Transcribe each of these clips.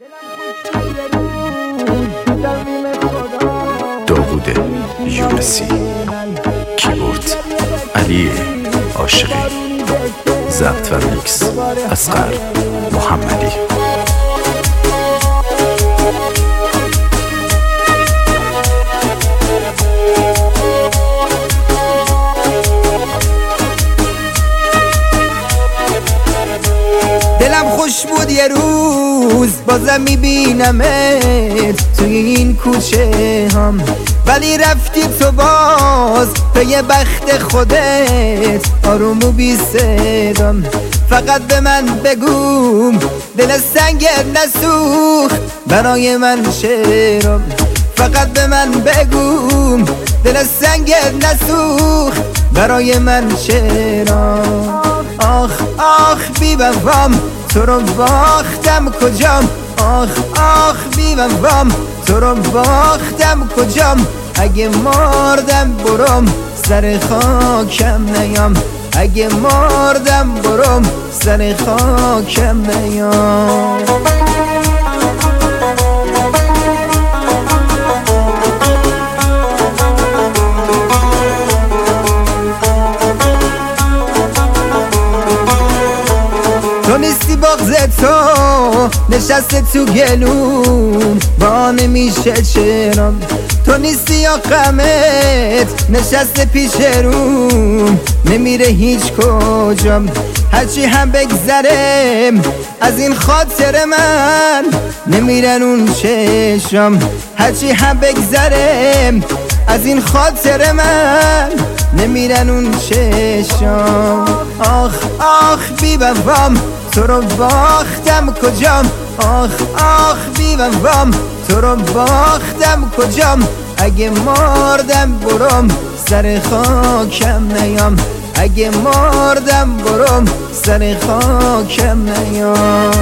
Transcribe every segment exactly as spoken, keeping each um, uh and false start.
داوود یونسی، کیبورد علی عاشقی، ضبط و میکس اصغر محمدی. دلم خوش بود یه روز بازم میبینمت توی این کوچه هم، ولی رفتی تو باز به یه بخت خودت آروم و بی صدام. فقط به من بگوم دل سنگت نسوخ برای من شعرام. فقط به من بگوم دل سنگت نسوخ برای من شعرام. آخ آخ بی وفام تو رو باختم کجام. آخ آخ بی وفام تو رو باختم کجام. اگه مردم برم سر خاکم نیام. اگه مردم برم سر خاکم نیام. تو نیستی بغض تو نشسته تو گلوم با نمیشه چرام. تو نیستی یا غمت نشسته پیش روم نمیره هیچ کجام. هرچی هم بگذرم از این خاطر من نمیرن اون چشم. هرچی هم بگذرم از این خاطر من نمیرن اون چشم. آخ آخ بی وفام تو رو باختم کجام. آخ آخ بی وفام تو رو باختم کجام. اگه مردم برم سر خاکم نیام. اگه مردم برم سر خاکم نیام.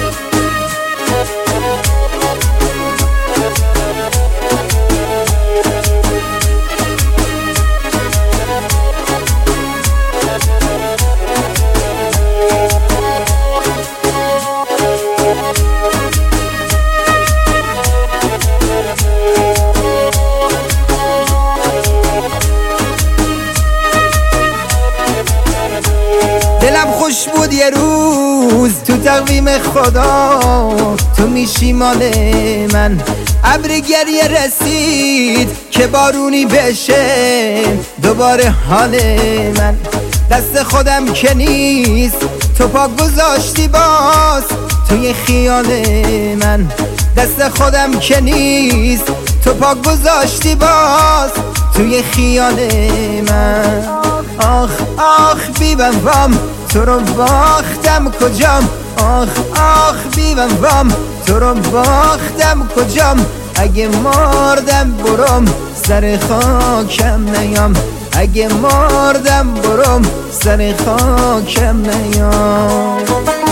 دلم خوش بود یه روز تو تقویم خدا تو میشی مال من. ابر گریه رسید که بارونی بشه دوباره حال من. دست خودم که نیست تو پا گذاشتی باز توی خیال من. دست خودم که نیست تو پا گذاشتی باز توی خیال من. آخ آخ بی وفام تو رو باختم کجام. آخ آخ بی وفام تو رو باختم کجام. اگه مردم برم سر خاکم نیام. اگه مردم برم سر خاکم نیام.